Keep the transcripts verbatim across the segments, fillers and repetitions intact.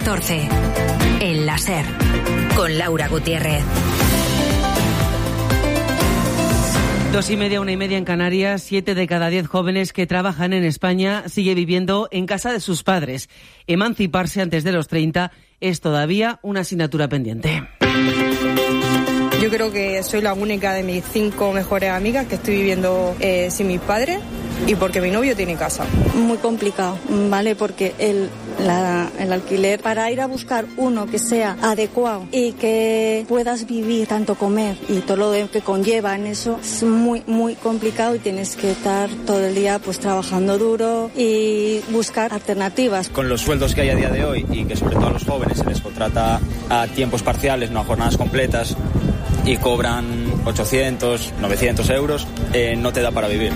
catorce. El láser. Con Laura Gutiérrez. Dos y media, una y media en Canarias. Siete de cada diez jóvenes que trabajan en España sigue viviendo en casa de sus padres. Emanciparse antes de los treinta es todavía una asignatura pendiente. Yo creo que soy la única de mis cinco mejores amigas que estoy viviendo eh, sin mis padres y porque mi novio tiene casa. Muy complicado, ¿vale? Porque el, la, el alquiler, para ir a buscar uno que sea adecuado y que puedas vivir, tanto comer y todo lo que conlleva en eso, es muy, muy complicado y tienes que estar todo el día pues trabajando duro y buscar alternativas. Con los sueldos que hay a día de hoy y que sobre todo a los jóvenes se les contrata a tiempos parciales, no a jornadas completas, y cobran ochocientos, novecientos euros, eh, no te da para vivir.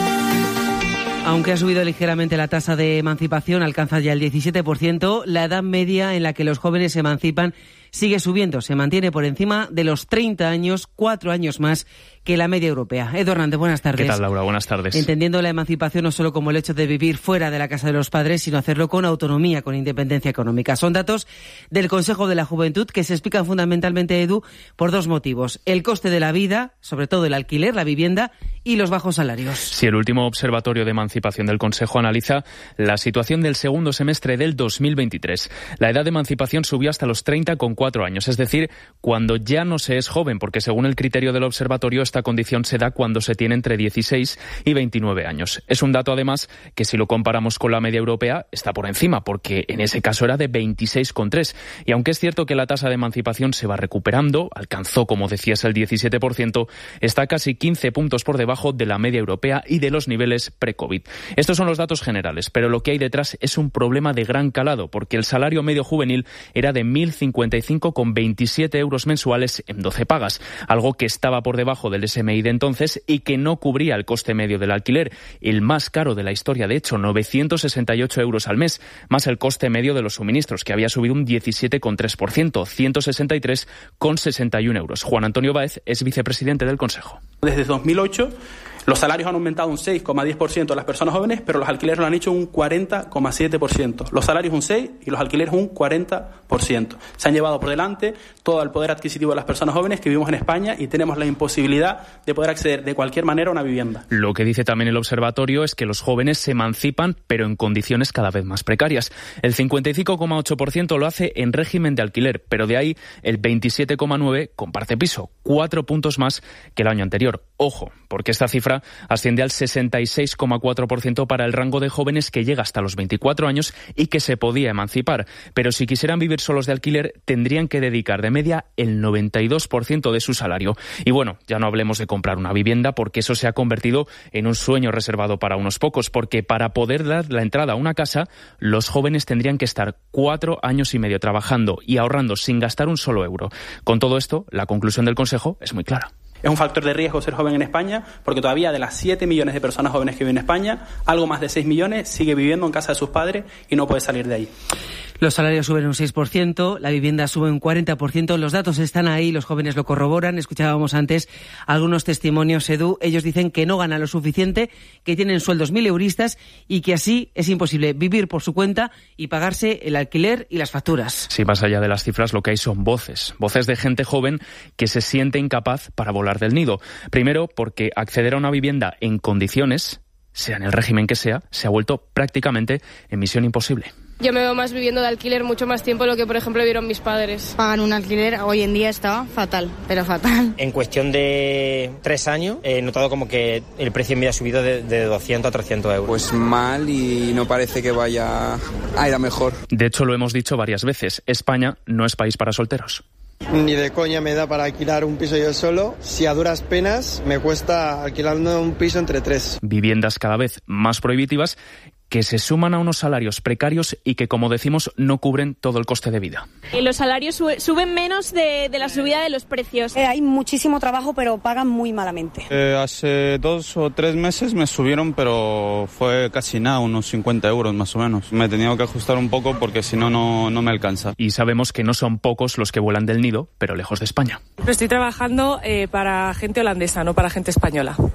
Aunque ha subido ligeramente la tasa de emancipación, alcanza ya el diecisiete por ciento, la edad media en la que los jóvenes se emancipan sigue subiendo, se mantiene por encima de los treinta años, cuatro años más que la media europea. Edu Hernández, buenas tardes. ¿Qué tal, Laura? Buenas tardes. Entendiendo la emancipación no solo como el hecho de vivir fuera de la casa de los padres, sino hacerlo con autonomía, con independencia económica. Son datos del Consejo de la Juventud que se explican fundamentalmente, Edu, por dos motivos. El coste de la vida, sobre todo el alquiler, la vivienda y los bajos salarios. Sí, el último observatorio de emancipación del Consejo analiza la situación del segundo semestre del dos mil veintitrés. La edad de emancipación subió hasta los treinta con cuatro años, es decir, cuando ya no se es joven, porque según el criterio del observatorio esta condición se da cuando se tiene entre dieciséis y veintinueve años. Es un dato además que si lo comparamos con la media europea está por encima, porque en ese caso era de veintiséis coma tres. Y aunque es cierto que la tasa de emancipación se va recuperando, alcanzó, como decías, el diecisiete por ciento, está casi quince puntos por debajo de la media europea y de los niveles pre-COVID. Estos son los datos generales, pero lo que hay detrás es un problema de gran calado, porque el salario medio juvenil era de mil cincuenta y cinco con veintisiete euros mensuales en doce pagas, algo que estaba por debajo del S M I de entonces y que no cubría el coste medio del alquiler, el más caro de la historia, de hecho, novecientos sesenta y ocho euros al mes, más el coste medio de los suministros, que había subido un diecisiete coma tres por ciento, ciento sesenta y tres con sesenta y uno euros. Juan Antonio Báez es vicepresidente del Consejo. Desde dos mil ocho los salarios han aumentado un seis coma diez por ciento de las personas jóvenes, pero los alquileres lo han hecho un cuarenta coma siete por ciento. Los salarios un seis por ciento y los alquileres un cuarenta por ciento. Se han llevado por delante todo el poder adquisitivo de las personas jóvenes que vivimos en España y tenemos la imposibilidad de poder acceder de cualquier manera a una vivienda. Lo que dice también el observatorio es que los jóvenes se emancipan, pero en condiciones cada vez más precarias. El cincuenta y cinco coma ocho por ciento lo hace en régimen de alquiler, pero de ahí el veintisiete coma nueve por ciento comparte piso, cuatro puntos más que el año anterior. Ojo, porque esta cifra asciende al sesenta y seis coma cuatro por ciento para el rango de jóvenes que llega hasta los veinticuatro años y que se podía emancipar. Pero si quisieran vivir solos de alquiler, tendrían que dedicar de media el noventa y dos por ciento de su salario. Y bueno, ya no hablemos de comprar una vivienda, porque eso se ha convertido en un sueño reservado para unos pocos, porque para poder dar la entrada a una casa, los jóvenes tendrían que estar cuatro años y medio trabajando y ahorrando sin gastar un solo euro. Con todo esto, la conclusión del Consejo es muy clara. Es un factor de riesgo ser joven en España, porque todavía de las siete millones de personas jóvenes que viven en España, algo más de seis millones sigue viviendo en casa de sus padres y no puede salir de ahí. Los salarios suben un seis por ciento, la vivienda sube un cuarenta por ciento, los datos están ahí, los jóvenes lo corroboran. Escuchábamos antes algunos testimonios, Edu. Ellos dicen que no ganan lo suficiente, que tienen sueldos mileuristas y que así es imposible vivir por su cuenta y pagarse el alquiler y las facturas. Sí, más allá de las cifras, lo que hay son voces, voces de gente joven que se siente incapaz para volar del nido. Primero, porque acceder a una vivienda en condiciones, sea en el régimen que sea, se ha vuelto prácticamente en misión imposible. Yo me veo más viviendo de alquiler mucho más tiempo de lo que, por ejemplo, vivieron mis padres. Pagan un alquiler, hoy en día está fatal, pero fatal. En cuestión de tres años he notado como que el precio en vida ha subido de, de doscientos a trescientos euros. Pues mal y no parece que vaya a ir a mejor. De hecho, lo hemos dicho varias veces, España no es país para solteros. Ni de coña me da para alquilar un piso yo solo. Si a duras penas me cuesta alquilando un piso entre tres. Viviendas cada vez más prohibitivas que se suman a unos salarios precarios y que, como decimos, no cubren todo el coste de vida. Y los salarios sube, suben menos de, de la subida de los precios. Eh, hay muchísimo trabajo, pero pagan muy malamente. Eh, hace dos o tres meses me subieron, pero fue casi nada, unos cincuenta euros más o menos. Me he tenido que ajustar un poco porque si no, no me alcanza. Y sabemos que no son pocos los que vuelan del nido, pero lejos de España. Estoy trabajando eh, para gente holandesa, no para gente española.